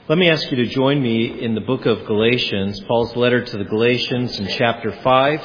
Let me ask you to join me in the book of Galatians, Paul's letter to the Galatians in chapter 5.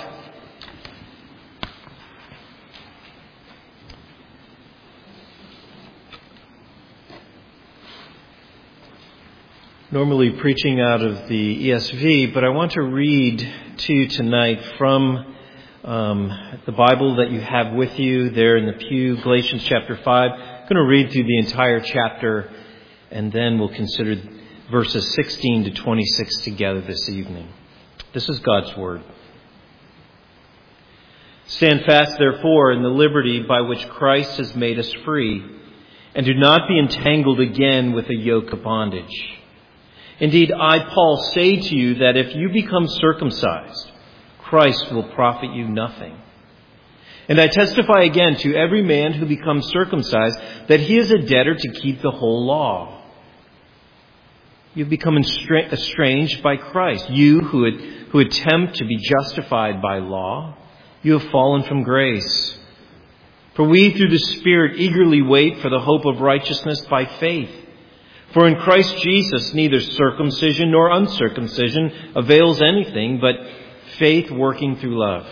Normally preaching out of the ESV, but I want to read to you tonight from the Bible that you have with you there in the pew, Galatians chapter 5. I'm going to read through the entire chapter, and then we'll consider verses 16 to 26 together this evening. This is God's Word. Stand fast, therefore, in the liberty by which Christ has made us free, and do not be entangled again with a yoke of bondage. Indeed, I, Paul, say to you that if you become circumcised, Christ will profit you nothing. And I testify again to every man who becomes circumcised that he is a debtor to keep the whole law. You've become estranged by Christ. You who attempt to be justified by law, you have fallen from grace. For we through the Spirit eagerly wait for the hope of righteousness by faith. For in Christ Jesus neither circumcision nor uncircumcision avails anything, but faith working through love.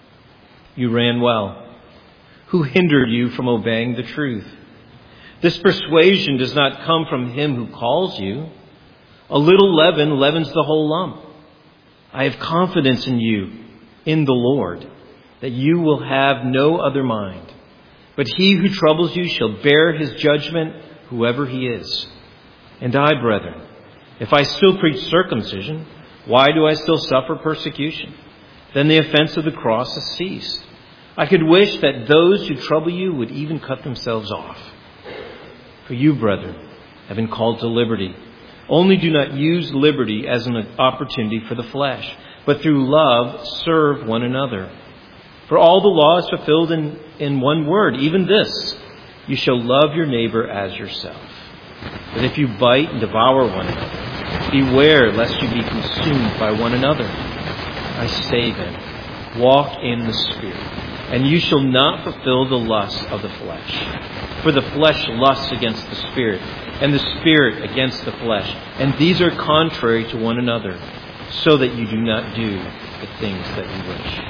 You ran well. Who hindered you from obeying the truth? This persuasion does not come from him who calls you. A little leaven leavens the whole lump. I have confidence in you, in the Lord, that you will have no other mind. But he who troubles you shall bear his judgment, whoever he is. And I, brethren, if I still preach circumcision, why do I still suffer persecution? Then the offense of the cross has ceased. I could wish that those who trouble you would even cut themselves off. For you, brethren, have been called to liberty. Only do not use liberty as an opportunity for the flesh, but through love serve one another. For all the law is fulfilled in one word, even this: you shall love your neighbor as yourself. But if you bite and devour one another, beware lest you be consumed by one another. I say then, walk in the Spirit, and you shall not fulfill the lusts of the flesh. For the flesh lusts against the Spirit, and the Spirit against the flesh. And these are contrary to one another, so that you do not do the things that you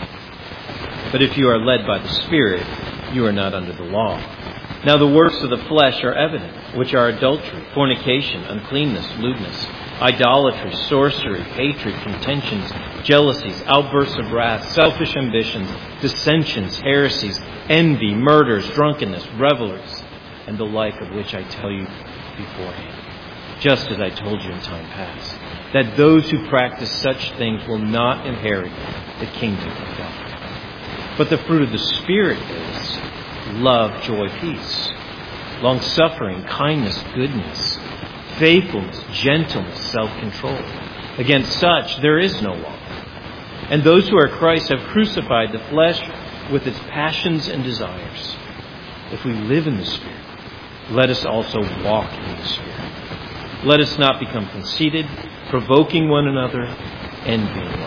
wish. But if you are led by the Spirit, you are not under the law. Now the works of the flesh are evident, which are adultery, fornication, uncleanness, lewdness, idolatry, sorcery, hatred, contentions, jealousies, outbursts of wrath, selfish ambitions, dissensions, heresies, envy, murders, drunkenness, revelries, and the like, of which I tell you beforehand, just as I told you in time past, that those who practice such things will not inherit the kingdom of God. But the fruit of the Spirit is love, joy, peace, long-suffering, kindness, goodness, faithfulness, gentleness, self-control. Against such there is no law. And those who are Christ have crucified the flesh with its passions and desires. If we live in the Spirit, let us also walk in the Spirit. Let us not become conceited, provoking one another, envying one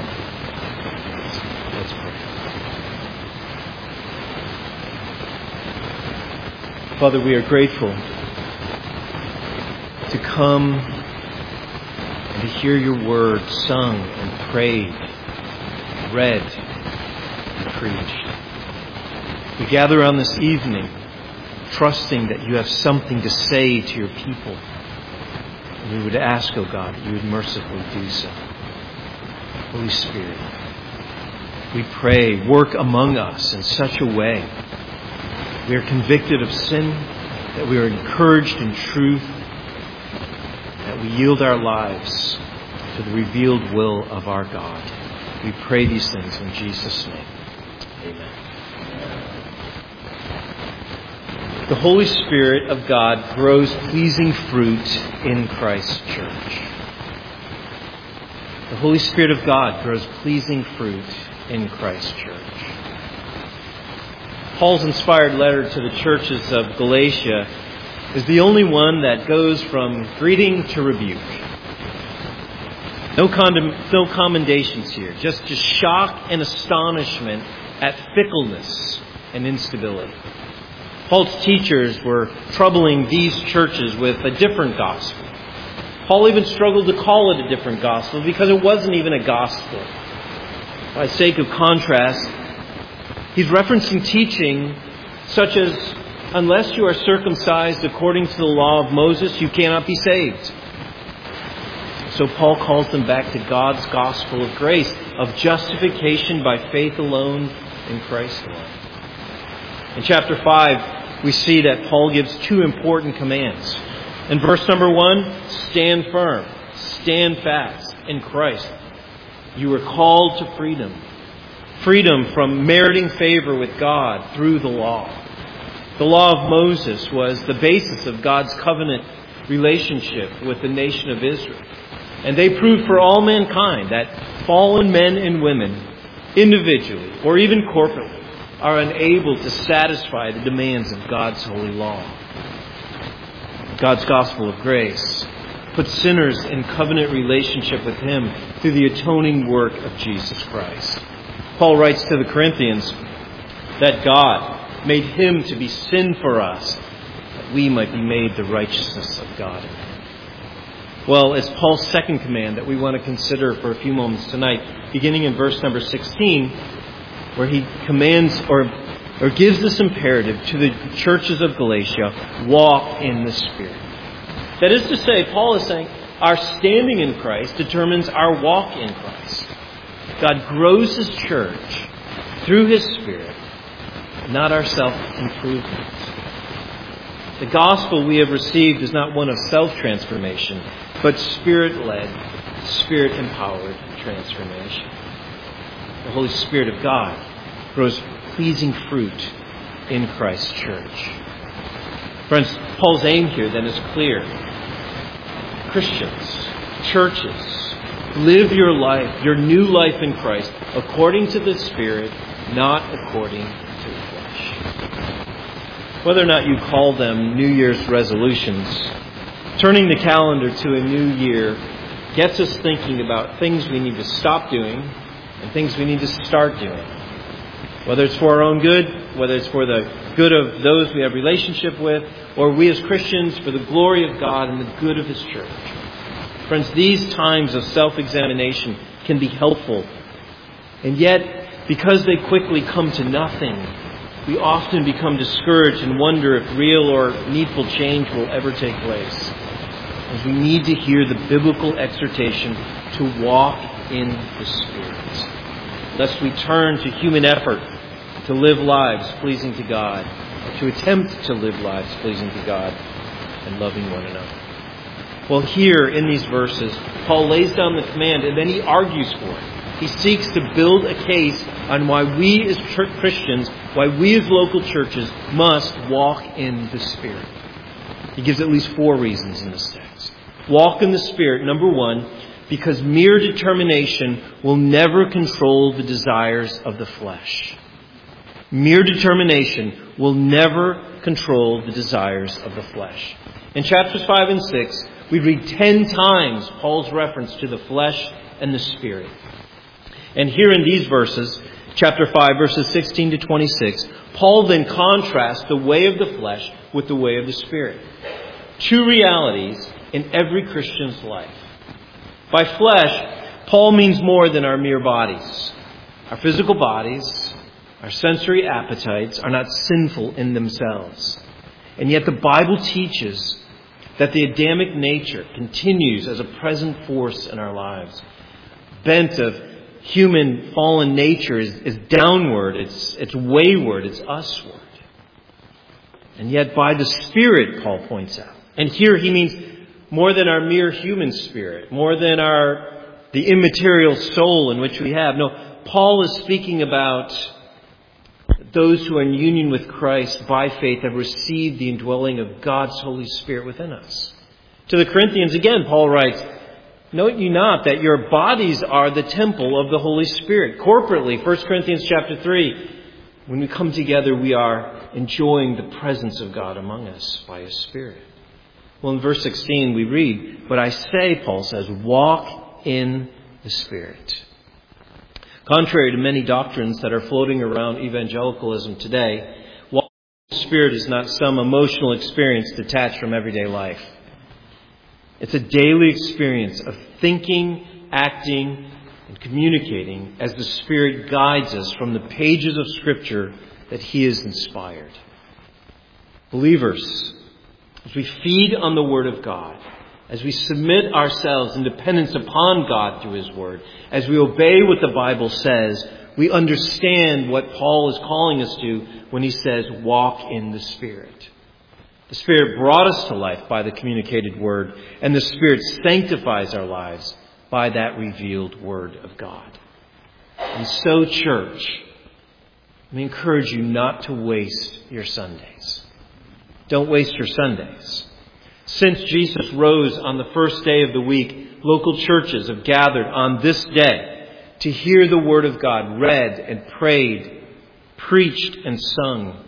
another. Let's pray. Father, we are grateful to come and to hear your word sung and prayed, read and preached. We gather on this evening trusting that you have something to say to your people. And we would ask, O God, that you would mercifully do so. Holy Spirit, we pray, work among us in such a way we are convicted of sin, that we are encouraged in truth, that we yield our lives to the revealed will of our God. We pray these things in Jesus' name. Amen. The Holy Spirit of God grows pleasing fruit in Christ's church. The Holy Spirit of God grows pleasing fruit in Christ's church. Paul's inspired letter to the churches of Galatia is the only one that goes from greeting to rebuke. No commendations here, just shock and astonishment at fickleness and instability. Paul's teachers were troubling these churches with a different gospel, Paul even struggled to call it a different gospel because it wasn't even a gospel. By sake of contrast, he's referencing teaching such as, unless you are circumcised according to the law of Moses, you cannot be saved. So Paul calls them back to God's gospel of grace, of justification by faith alone in Christ alone. In chapter 5, we see that Paul gives two important commands. In verse number 1, stand firm, stand fast in Christ. You were called to freedom. Freedom from meriting favor with God through the law. The law of Moses was the basis of God's covenant relationship with the nation of Israel. And they proved for all mankind that fallen men and women, individually or even corporately, are unable to satisfy the demands of God's holy law. God's gospel of grace puts sinners in covenant relationship with Him through the atoning work of Jesus Christ. Paul writes to the Corinthians that God made Him to be sin for us, that we might be made the righteousness of God in Him. Well, it's Paul's second command that we want to consider for a few moments tonight, beginning in verse number 16, where he commands or gives this imperative to the churches of Galatia: walk in the Spirit. That is to say, Paul is saying our standing in Christ determines our walk in Christ. God grows His church through His Spirit, not our self-improvement. The gospel we have received is not one of self-transformation, but Spirit-led, Spirit-empowered transformation. The Holy Spirit of God grows pleasing fruit in Christ's church. Friends, Paul's aim here then is clear. Christians, churches, live your life, your new life in Christ, according to the Spirit, not according to the flesh. Whether or not you call them New Year's resolutions, turning the calendar to a new year gets us thinking about things we need to stop doing and things we need to start doing. Whether it's for our own good, whether it's for the good of those we have relationship with, or we as Christians for the glory of God and the good of His church. Friends, these times of self-examination can be helpful. And yet, because they quickly come to nothing, we often become discouraged and wonder if real or needful change will ever take place. As we need to hear the biblical exhortation to walk in the Spirit, lest we turn to human effort to live lives pleasing to God, or to attempt to live lives pleasing to God and loving one another. Well, here in these verses, Paul lays down the command and then he argues for it. He seeks to build a case on why we as Christians, why we as local churches must walk in the Spirit. He gives at least 4 reasons in this text. Walk in the Spirit, number 1, because mere determination will never control the desires of the flesh. Mere determination will never control the desires of the flesh. In chapters 5 and 6, we read 10 times Paul's reference to the flesh and the Spirit. And here in these verses, chapter 5, verses 16 to 26, Paul then contrasts the way of the flesh with the way of the Spirit. 2 realities in every Christian's life. By flesh, Paul means more than our mere bodies. Our physical bodies, our sensory appetites are not sinful in themselves. And yet the Bible teaches that the Adamic nature continues as a present force in our lives. Bent of human fallen nature is downward, it's wayward, it's usward. And yet by the Spirit, Paul points out. And here he means more than our mere human spirit, more than the immaterial soul in which we have. No, Paul is speaking about those who are in union with Christ by faith have received the indwelling of God's Holy Spirit within us. To the Corinthians, again, Paul writes, "Note you not that your bodies are the temple of the Holy Spirit." Corporately, 1 Corinthians chapter 3, when we come together, we are enjoying the presence of God among us by His Spirit. Well, in verse 16 we read, "But I say," Paul says, "walk in the Spirit." Contrary to many doctrines that are floating around evangelicalism today, walking in the Spirit is not some emotional experience detached from everyday life. It's a daily experience of thinking, acting, and communicating as the Spirit guides us from the pages of Scripture that He has inspired. Believers, as we feed on the Word of God, as we submit ourselves in dependence upon God through His Word, as we obey what the Bible says, we understand what Paul is calling us to when he says, walk in the Spirit. The Spirit brought us to life by the communicated Word, and the Spirit sanctifies our lives by that revealed Word of God. And so, church, let me encourage you not to waste your Sundays. Don't waste your Sundays. Since Jesus rose on the first day of the week, local churches have gathered on this day to hear the Word of God read and prayed, preached and sung,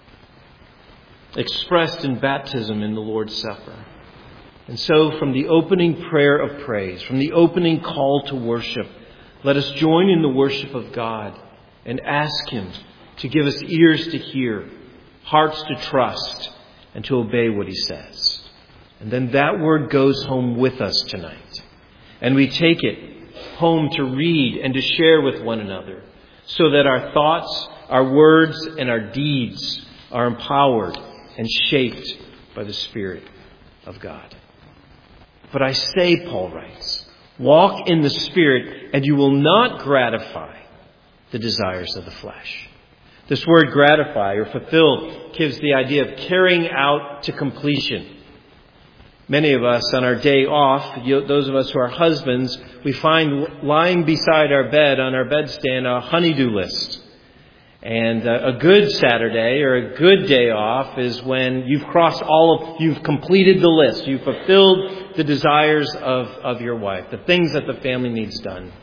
expressed in baptism in the Lord's Supper. And so from the opening prayer of praise, from the opening call to worship, let us join in the worship of God and ask Him to give us ears to hear, hearts to trust, and to obey what He says. And then that word goes home with us tonight. And we take it home to read and to share with one another so that our thoughts, our words, and our deeds are empowered and shaped by the Spirit of God. But I say, Paul writes, walk in the Spirit and you will not gratify the desires of the flesh. This word gratify or fulfill gives the idea of carrying out to completion. Many of us on our day off, those of us who are husbands, we find lying beside our bed on our bedstand a honey-do list. And a good Saturday or a good day off is when you've you've completed the list. You've fulfilled the desires of your wife, the things that the family needs done.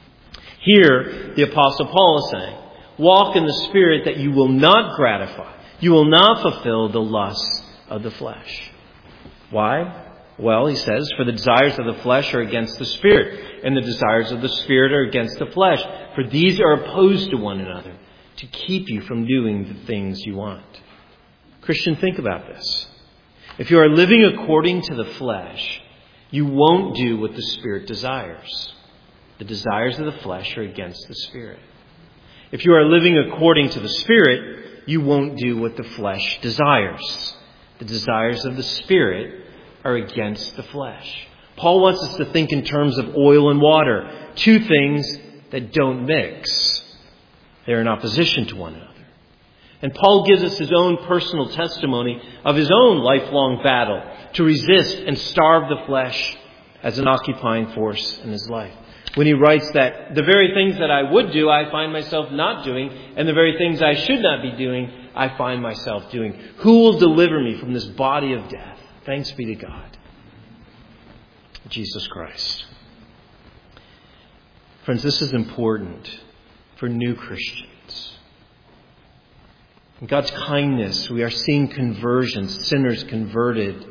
Here, the Apostle Paul is saying, walk in the Spirit that you will not gratify. You will not fulfill the lusts of the flesh. Why? Well, he says, for the desires of the flesh are against the Spirit, and the desires of the Spirit are against the flesh. For these are opposed to one another, to keep you from doing the things you want. Christian, think about this. If you are living according to the flesh, you won't do what the Spirit desires. The desires of the flesh are against the Spirit. If you are living according to the Spirit, you won't do what the flesh desires. The desires of the Spirit are against the flesh. Paul wants us to think in terms of oil and water, two things that don't mix. They're in opposition to one another. And Paul gives us his own personal testimony of his own lifelong battle to resist and starve the flesh as an occupying force in his life. When he writes that the very things that I would do, I find myself not doing, and the very things I should not be doing, I find myself doing. Who will deliver me from this body of death? Thanks be to God. Jesus Christ. Friends, this is important for new Christians. In God's kindness, we are seeing conversions, sinners converted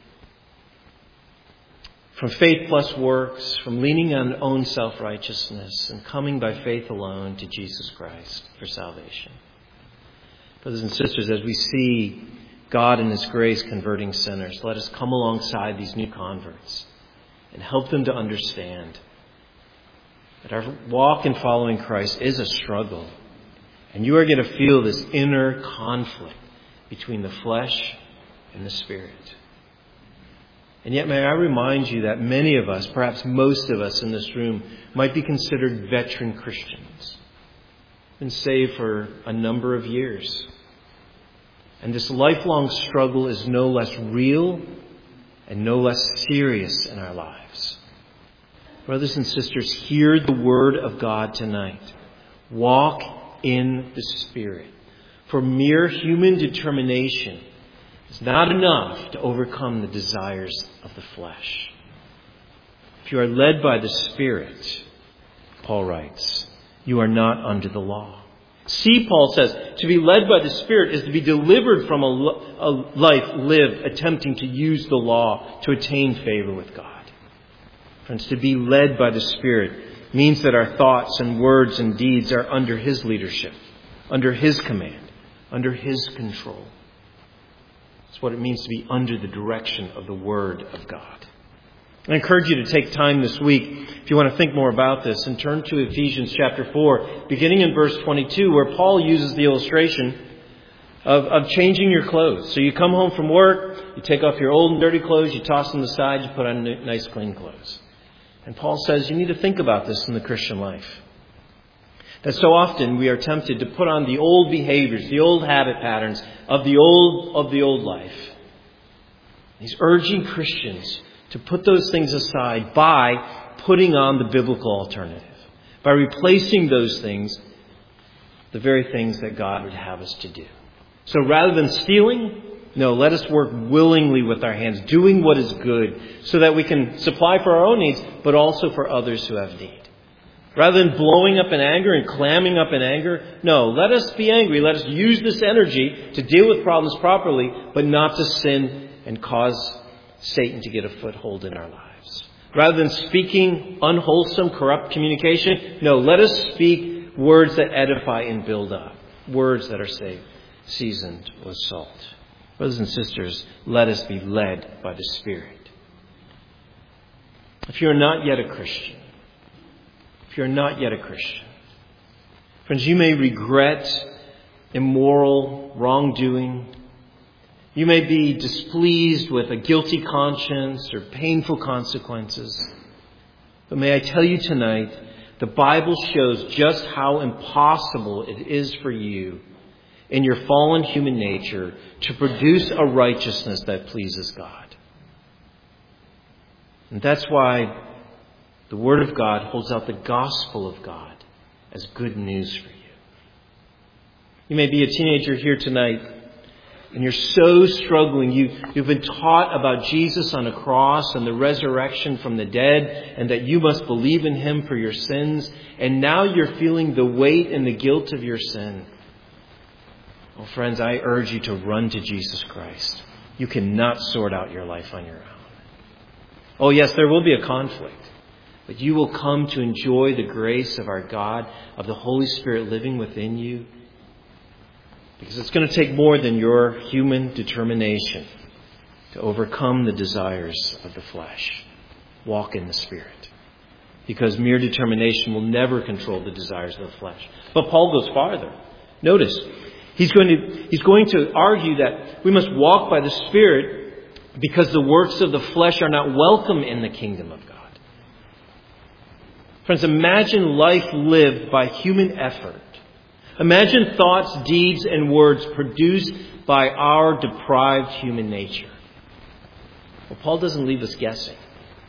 from faith plus works, from leaning on own self-righteousness and coming by faith alone to Jesus Christ for salvation. Brothers and sisters, as we see God in His grace converting sinners, let us come alongside these new converts and help them to understand that our walk in following Christ is a struggle. And you are going to feel this inner conflict between the flesh and the Spirit. And yet may I remind you that many of us, perhaps most of us in this room, might be considered veteran Christians. Been saved for a number of years. And this lifelong struggle is no less real and no less serious in our lives. Brothers and sisters, hear the word of God tonight. Walk in the Spirit. For mere human determination is not enough to overcome the desires of the flesh. If you are led by the Spirit, Paul writes, you are not under the law. See, Paul says, to be led by the Spirit is to be delivered from a life lived attempting to use the law to attain favor with God. Friends, to be led by the Spirit means that our thoughts and words and deeds are under His leadership, under His command, under His control. It's what it means to be under the direction of the Word of God. I encourage you to take time this week, if you want to think more about this, and turn to Ephesians chapter 4, beginning in verse 22, where Paul uses the illustration of changing your clothes. So you come home from work, you take off your old and dirty clothes, you toss them aside, you put on nice clean clothes. And Paul says you need to think about this in the Christian life. That so often we are tempted to put on the old behaviors, the old habit patterns of the old life. He's urging Christians to put those things aside by putting on the biblical alternative. By replacing those things, the very things that God would have us to do. So rather than stealing, no, let us work willingly with our hands, doing what is good, so that we can supply for our own needs, but also for others who have need. Rather than blowing up in anger and clamming up in anger, no, let us be angry. Let us use this energy to deal with problems properly, but not to sin and cause Satan to get a foothold in our lives. Rather than speaking unwholesome, corrupt communication, no, let us speak words that edify and build up. Words that are seasoned with salt. Brothers and sisters, let us be led by the Spirit. If you're not yet a Christian, friends, you may regret immoral wrongdoing. You may be displeased with a guilty conscience or painful consequences. But may I tell you tonight, the Bible shows just how impossible it is for you in your fallen human nature to produce a righteousness that pleases God. And that's why the Word of God holds out the gospel of God as good news for you. You may be a teenager here tonight, and you're so struggling. You've been taught about Jesus on a cross and the resurrection from the dead, and that you must believe in Him for your sins. And now you're feeling the weight and the guilt of your sin. Well, friends, I urge you to run to Jesus Christ. You cannot sort out your life on your own. Oh, yes, there will be a conflict. But you will come to enjoy the grace of our God, of the Holy Spirit living within you. Because it's going to take more than your human determination to overcome the desires of the flesh. Walk in the Spirit. Because mere determination will never control the desires of the flesh. But Paul goes farther. Notice, he's going to argue that we must walk by the Spirit because the works of the flesh are not welcome in the kingdom of God. Friends, imagine life lived by human effort. Imagine thoughts, deeds, and words produced by our deprived human nature. Well, Paul doesn't leave us guessing.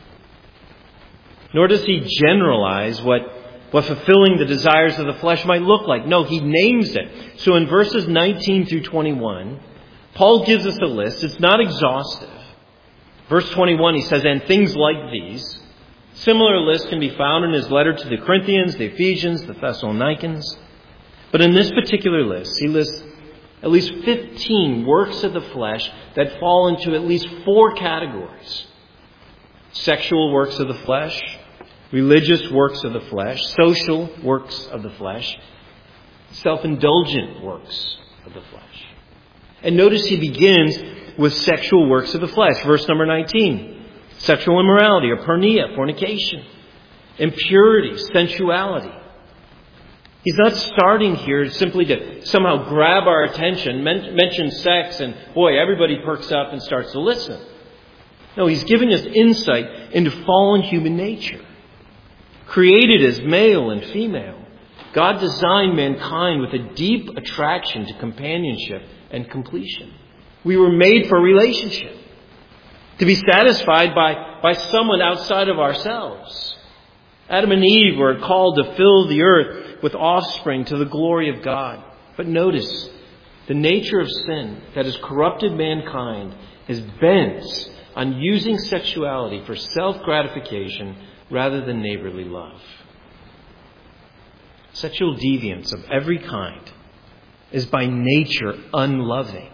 Nor does he generalize what fulfilling the desires of the flesh might look like. No, he names it. So in verses 19 through 21, Paul gives us a list. It's not exhaustive. Verse 21, he says, and things like these. Similar lists can be found in his letter to the Corinthians, the Ephesians, the Thessalonians. But in this particular list, he lists at least 15 works of the flesh that fall into at least 4 categories. Sexual works of the flesh, religious works of the flesh, social works of the flesh, self-indulgent works of the flesh. And notice he begins with sexual works of the flesh. Verse number 19. Sexual immorality or porneia, fornication, impurity, sensuality. He's not starting here simply to somehow grab our attention, mention sex, and boy, everybody perks up and starts to listen. No, he's giving us insight into fallen human nature. Created as male and female, God designed mankind with a deep attraction to companionship and completion. We were made for relationship. To be satisfied by someone outside of ourselves. Adam and Eve were called to fill the earth with offspring to the glory of God. But notice, the nature of sin that has corrupted mankind is bent on using sexuality for self-gratification rather than neighborly love. Sexual deviance of every kind is by nature unloving,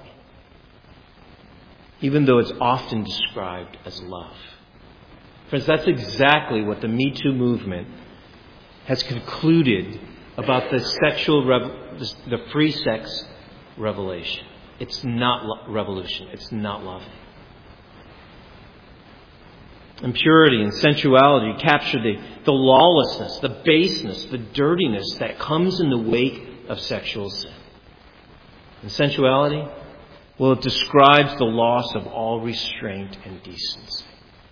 even though it's often described as love. Friends, that's exactly what the Me Too movement has concluded about the free sex revelation. It's not revolution. It's not loving. Impurity and sensuality capture the lawlessness, the baseness, the dirtiness that comes in the wake of sexual sin. And sensuality, well, it describes the loss of all restraint and decency.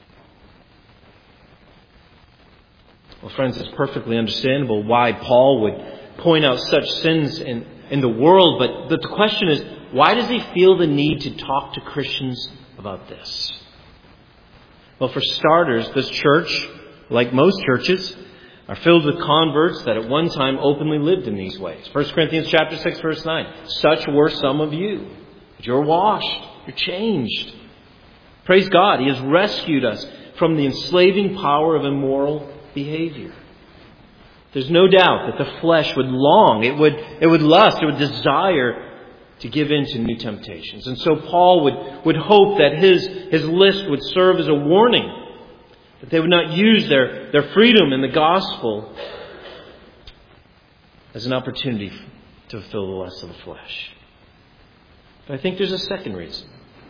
Well, friends, it's perfectly understandable why Paul would point out such sins in the world, but the question is, why does he feel the need to talk to Christians about this? Well, for starters, this church, like most churches, are filled with converts that at one time openly lived in these ways. 1 Corinthians chapter 6, verse 9. Such were some of you. But you're washed. You're changed. Praise God. He has rescued us from the enslaving power of immoral behavior. There's no doubt that the flesh would long, it would lust, it would desire to give in to new temptations. And so Paul would hope that his list would serve as a warning, that they would not use their freedom in the gospel as an opportunity to fulfill the lust of the flesh. But I think there's a second reason.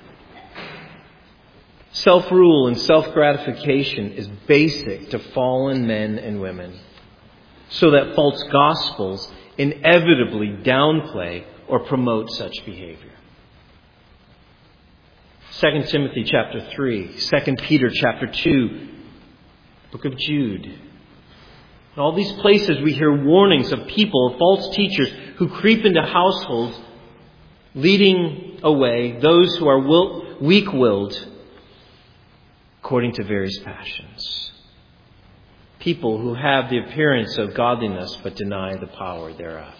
Self-rule and self-gratification is basic to fallen men and women, so that false gospels inevitably downplay or promote such behavior. 2 Timothy chapter 3, 2 Peter chapter 2, book of Jude. In all these places we hear warnings of people, of false teachers who creep into households, leading away those who are weak-willed according to various passions. People who have the appearance of godliness but deny the power thereof.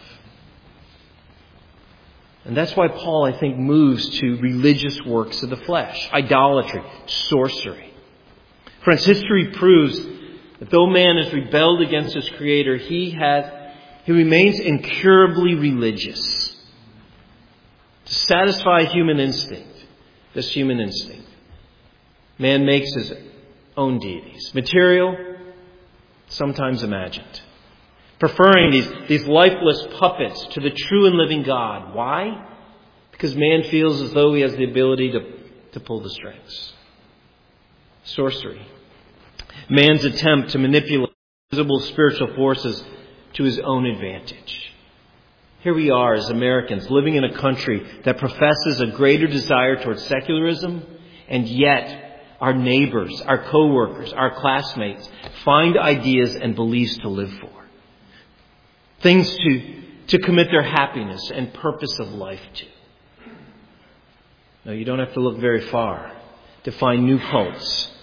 And that's why Paul, I think, moves to religious works of the flesh, idolatry, sorcery. Friends, history proves that though man has rebelled against his Creator, he remains incurably religious. To satisfy human instinct, this human instinct, man makes his own deities, material, sometimes imagined, preferring these lifeless puppets to the true and living God. Why? Because man feels as though he has the ability to pull the strings. Sorcery. Man's attempt to manipulate visible spiritual forces to his own advantage. Here we are as Americans living in a country that professes a greater desire towards secularism, and yet our neighbors, our co-workers, our classmates find ideas and beliefs to live for. Things to commit their happiness and purpose of life to. No, you don't have to look very far to find new cults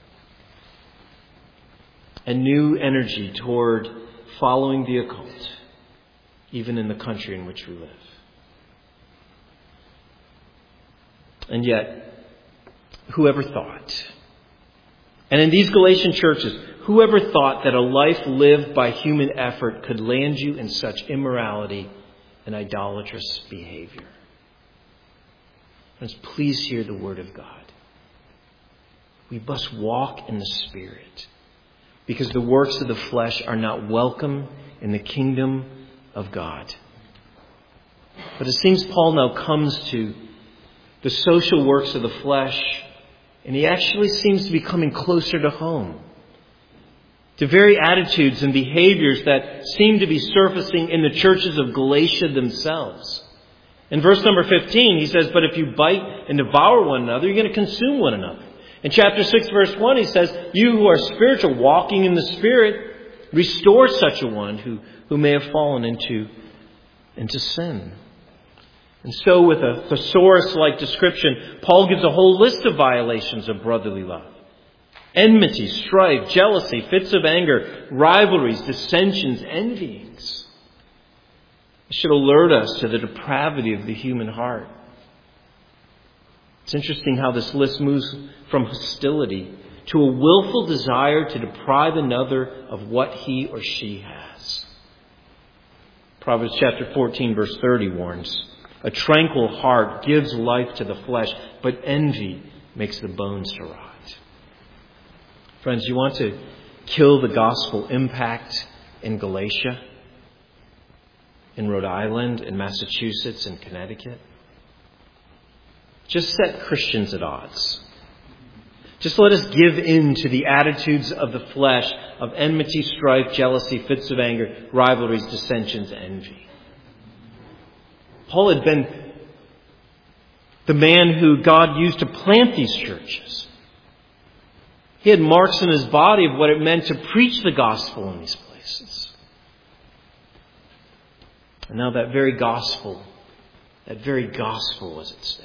and new energy toward following the occult, even in the country in which we live. And yet, whoever thought? And in these Galatian churches, whoever thought that a life lived by human effort could land you in such immorality and idolatrous behavior? Friends, please hear the word of God. We must walk in the Spirit, because the works of the flesh are not welcome in the kingdom of God. But it seems Paul now comes to the social works of the flesh, and he actually seems to be coming closer to home, to very attitudes and behaviors that seem to be surfacing in the churches of Galatia themselves. In verse number 15, he says, "But if you bite and devour one another, you're going to consume one another." In chapter 6, verse 1, he says, "You who are spiritual, walking in the Spirit, restore such a one who may have fallen into sin." And so with a thesaurus-like description, Paul gives a whole list of violations of brotherly love. Enmity, strife, jealousy, fits of anger, rivalries, dissensions, envyings. It should alert us to the depravity of the human heart. It's interesting how this list moves from hostility to a willful desire to deprive another of what he or she has. Proverbs chapter 14, verse 30 warns, "A tranquil heart gives life to the flesh, but envy makes the bones to rot." Friends, you want to kill the gospel impact in Galatia, in Rhode Island, in Massachusetts, in Connecticut? Just set Christians at odds. Just let us give in to the attitudes of the flesh, of enmity, strife, jealousy, fits of anger, rivalries, dissensions, envy. Paul had been the man who God used to plant these churches. He had marks in his body of what it meant to preach the gospel in these places. And now that very gospel was at stake.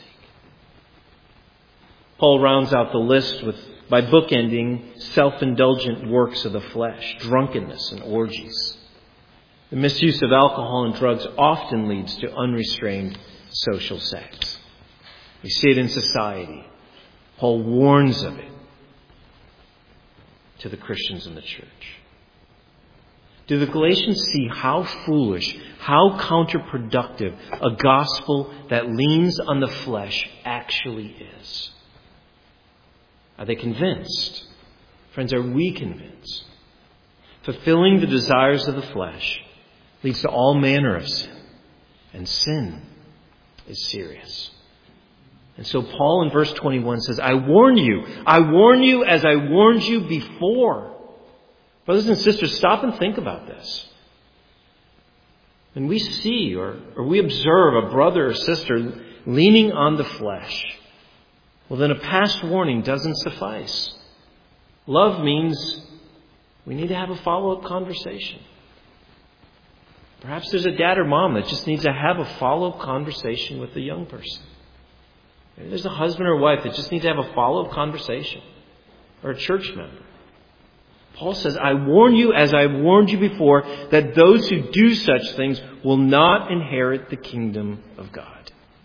Paul rounds out the list by bookending self-indulgent works of the flesh, drunkenness and orgies. The misuse of alcohol and drugs often leads to unrestrained social sex. We see it in society. Paul warns of it to the Christians in the church. Do the Galatians see how foolish, how counterproductive a gospel that leans on the flesh actually is? Are they convinced? Friends, are we convinced? Fulfilling the desires of the flesh leads to all manner of sin. And sin is serious. And so Paul in verse 21 says, I warn you as I warned you before. Brothers and sisters, stop and think about this. When we see or we observe a brother or sister leaning on the flesh, well, then a past warning doesn't suffice. Love means we need to have a follow-up conversation. Perhaps there's a dad or mom that just needs to have a follow-up conversation with the young person. Maybe there's a husband or wife that just needs to have a follow-up conversation. Or a church member. Paul says, I warn you as I warned you before, that those who do such things will not inherit the kingdom of God.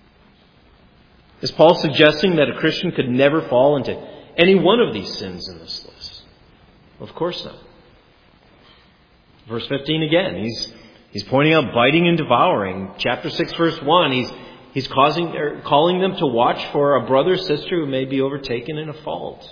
Is Paul suggesting that a Christian could never fall into any one of these sins in this list? Well, of course not. Verse 15 again, he's pointing out biting and devouring. Chapter 6, verse 1, he's calling them to watch for a brother or sister who may be overtaken in a fault.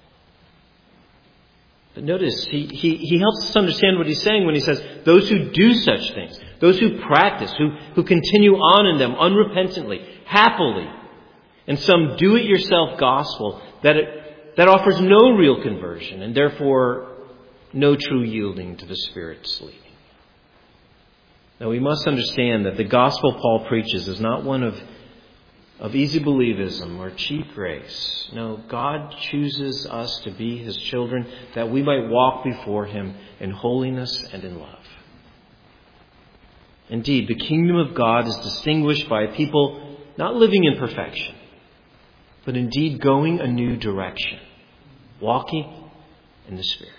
But notice, he helps us understand what he's saying when he says, those who do such things, those who practice, who continue on in them unrepentantly, happily, and some do-it-yourself gospel that offers no real conversion and therefore no true yielding to the Spirit's leading. Now we must understand that the gospel Paul preaches is not one of easy believism or cheap grace. No, God chooses us to be His children that we might walk before Him in holiness and in love. Indeed, the kingdom of God is distinguished by a people not living in perfection, but indeed going a new direction, walking in the Spirit.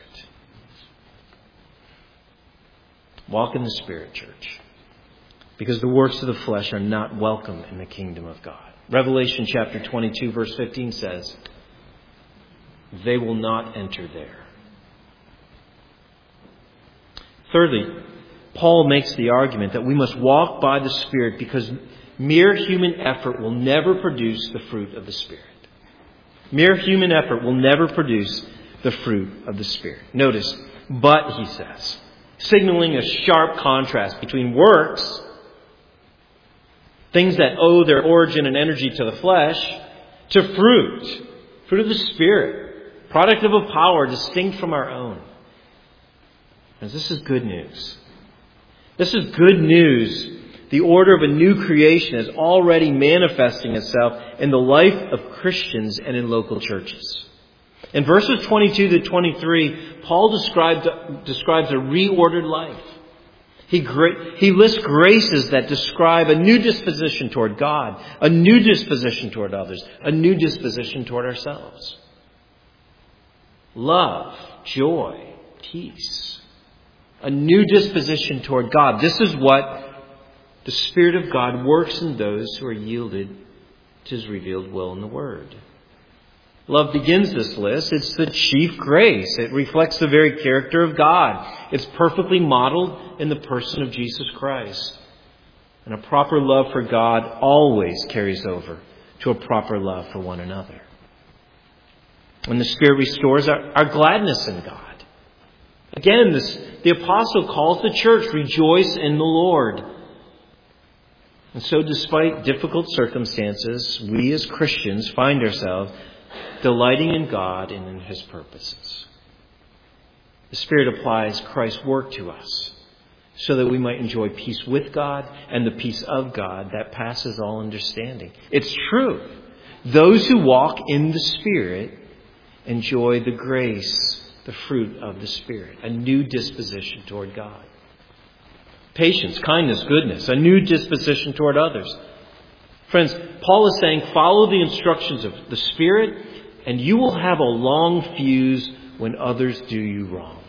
Walk in the Spirit, church, because the works of the flesh are not welcome in the kingdom of God. Revelation chapter 22, verse 15 says, they will not enter there. Thirdly, Paul makes the argument that we must walk by the Spirit because mere human effort will never produce the fruit of the Spirit. Mere human effort will never produce the fruit of the Spirit. Notice, but, he says, signaling a sharp contrast between works, things that owe their origin and energy to the flesh, to fruit of the Spirit, product of a power distinct from our own. And this is good news. This is good news. The order of a new creation is already manifesting itself in the life of Christians and in local churches. In verses 22 to 23, Paul describes a reordered life. He lists graces that describe a new disposition toward God, a new disposition toward others, a new disposition toward ourselves. Love, joy, peace. A new disposition toward God. This is what the Spirit of God works in those who are yielded to His revealed will in the Word. Love begins this list. It's the chief grace. It reflects the very character of God. It's perfectly modeled in the person of Jesus Christ. And a proper love for God always carries over to a proper love for one another. When the Spirit restores our gladness in God. Again, the apostle calls the church, rejoice in the Lord. And so despite difficult circumstances, we as Christians find ourselves delighting in God and in His purposes. The Spirit applies Christ's work to us so that we might enjoy peace with God and the peace of God that passes all understanding. It's true. Those who walk in the Spirit enjoy the grace, the fruit of the Spirit, a new disposition toward God. Patience, kindness, goodness, a new disposition toward others. Friends, Paul is saying, follow the instructions of the Spirit, and you will have a long fuse when others do you wrong.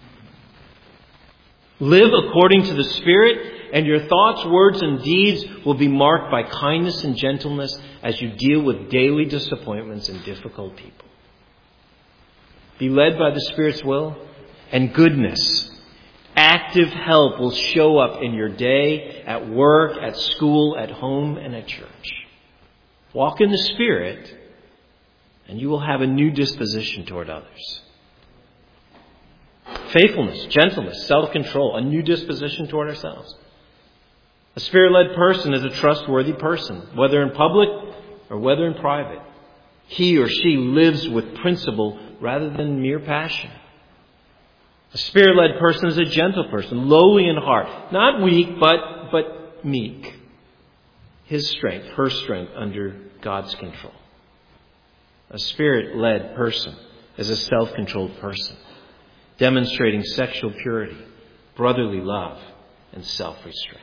Live according to the Spirit, and your thoughts, words, and deeds will be marked by kindness and gentleness as you deal with daily disappointments and difficult people. Be led by the Spirit's will, and goodness, active help will show up in your day, at work, at school, at home, and at church. Walk in the Spirit, and you will have a new disposition toward others. Faithfulness, gentleness, self-control, a new disposition toward ourselves. A Spirit-led person is a trustworthy person, whether in public or whether in private. He or she lives with principle rather than mere passion. A Spirit-led person is a gentle person, lowly in heart, not weak, but meek. His strength, her strength under God's control. A Spirit-led person is a self-controlled person, demonstrating sexual purity, brotherly love, and self-restraint.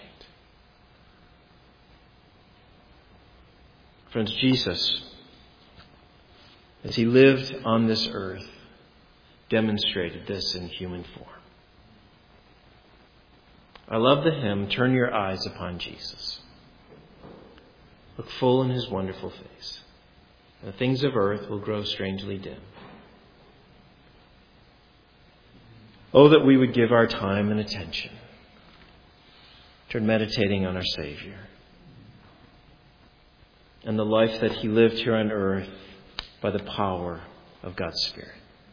Friends, Jesus, as He lived on this earth, demonstrated this in human form. I love the hymn, "Turn Your Eyes Upon Jesus." Look full in His wonderful face. The things of earth will grow strangely dim. Oh, that we would give our time and attention to meditating on our Savior and the life that He lived here on earth by the power of God's Spirit.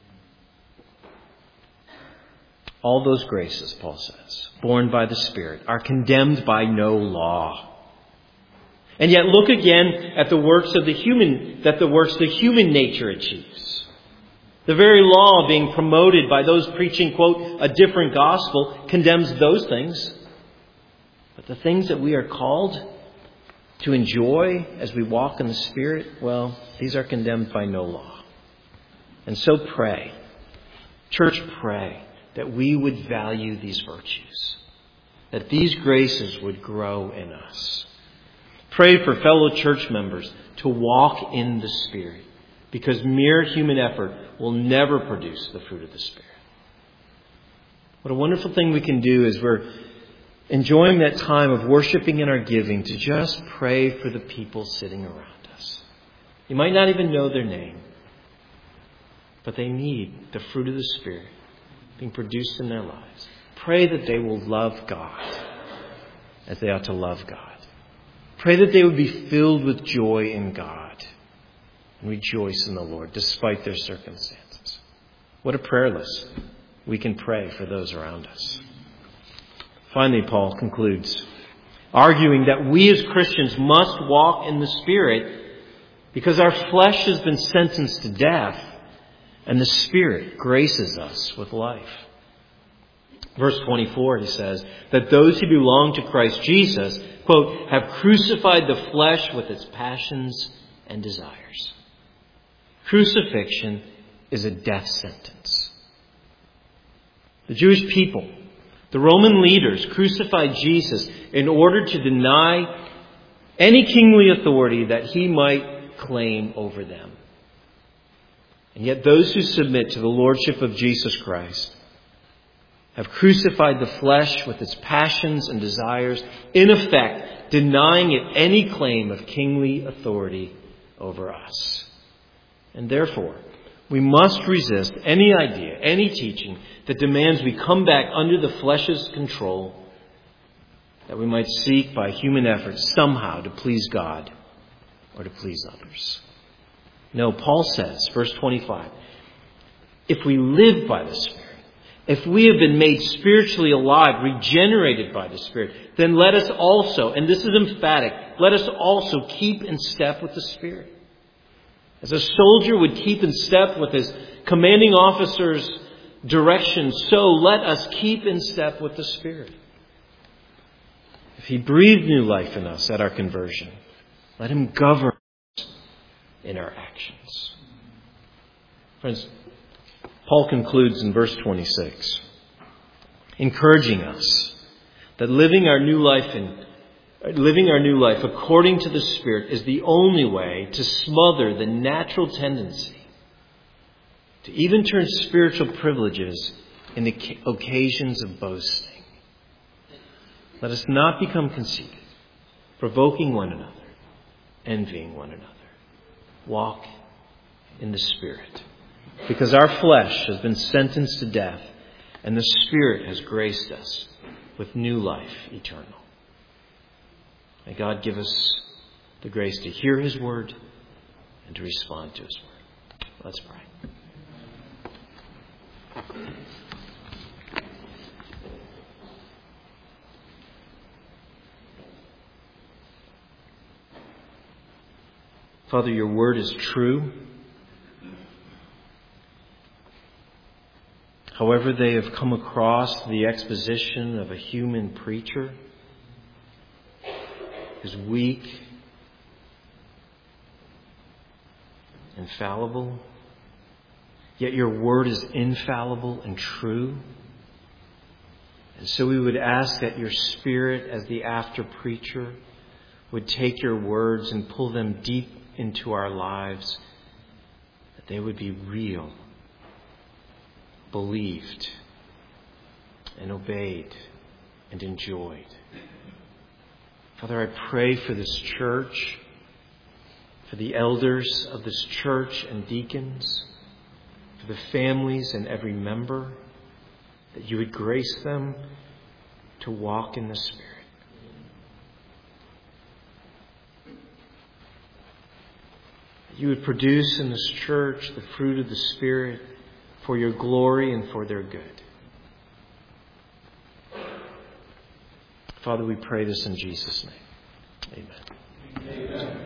All those graces, Paul says, born by the Spirit, are condemned by no law. And yet look again at the works of the human nature achieves. The very law being promoted by those preaching, quote, a different gospel, condemns those things. But the things that we are called to enjoy as we walk in the Spirit, well, these are condemned by no law. And so pray, church, pray that we would value these virtues, that these graces would grow in us. Pray for fellow church members to walk in the Spirit, because mere human effort will never produce the fruit of the Spirit. What a wonderful thing we can do as we're enjoying that time of worshiping and our giving, to just pray for the people sitting around us. You might not even know their name, but they need the fruit of the Spirit being produced in their lives. Pray that they will love God as they ought to love God. Pray that they would be filled with joy in God and rejoice in the Lord despite their circumstances. What a prayer list we can pray for those around us. Finally, Paul concludes, arguing that we as Christians must walk in the Spirit because our flesh has been sentenced to death and the Spirit graces us with life. Verse 24, he says, that those who belong to Christ Jesus, quote, have crucified the flesh with its passions and desires. Crucifixion is a death sentence. The Jewish people, the Roman leaders, crucified Jesus in order to deny any kingly authority that He might claim over them. And yet those who submit to the lordship of Jesus Christ have crucified the flesh with its passions and desires, in effect denying it any claim of kingly authority over us. And therefore, we must resist any idea, any teaching that demands we come back under the flesh's control, that we might seek by human effort somehow to please God or to please others. No, Paul says, verse 25, if we live by the Spirit, if we have been made spiritually alive, regenerated by the Spirit, then let us also, and this is emphatic, let us also keep in step with the Spirit. As a soldier would keep in step with his commanding officer's direction, so let us keep in step with the Spirit. If He breathed new life in us at our conversion, let Him govern us in our actions. Friends, Paul concludes in verse 26, encouraging us that living our new life according to the Spirit is the only way to smother the natural tendency to even turn spiritual privileges into occasions of boasting. Let us not become conceited, provoking one another, envying one another. Walk in the Spirit, because our flesh has been sentenced to death, and the Spirit has graced us with new life eternal. May God give us the grace to hear His word and to respond to His word. Let's pray. Father, your word is true. However they have come across the exposition of a human preacher is weak and fallible, yet your word is infallible and true. And so we would ask that your Spirit, as the after preacher, would take your words and pull them deep into our lives, that they would be real, believed, and obeyed, and enjoyed. Father, I pray for this church, for the elders of this church and deacons, for the families and every member, that you would grace them to walk in the Spirit. That you would produce in this church the fruit of the Spirit for your glory and for their good. Father, we pray this in Jesus' name. Amen.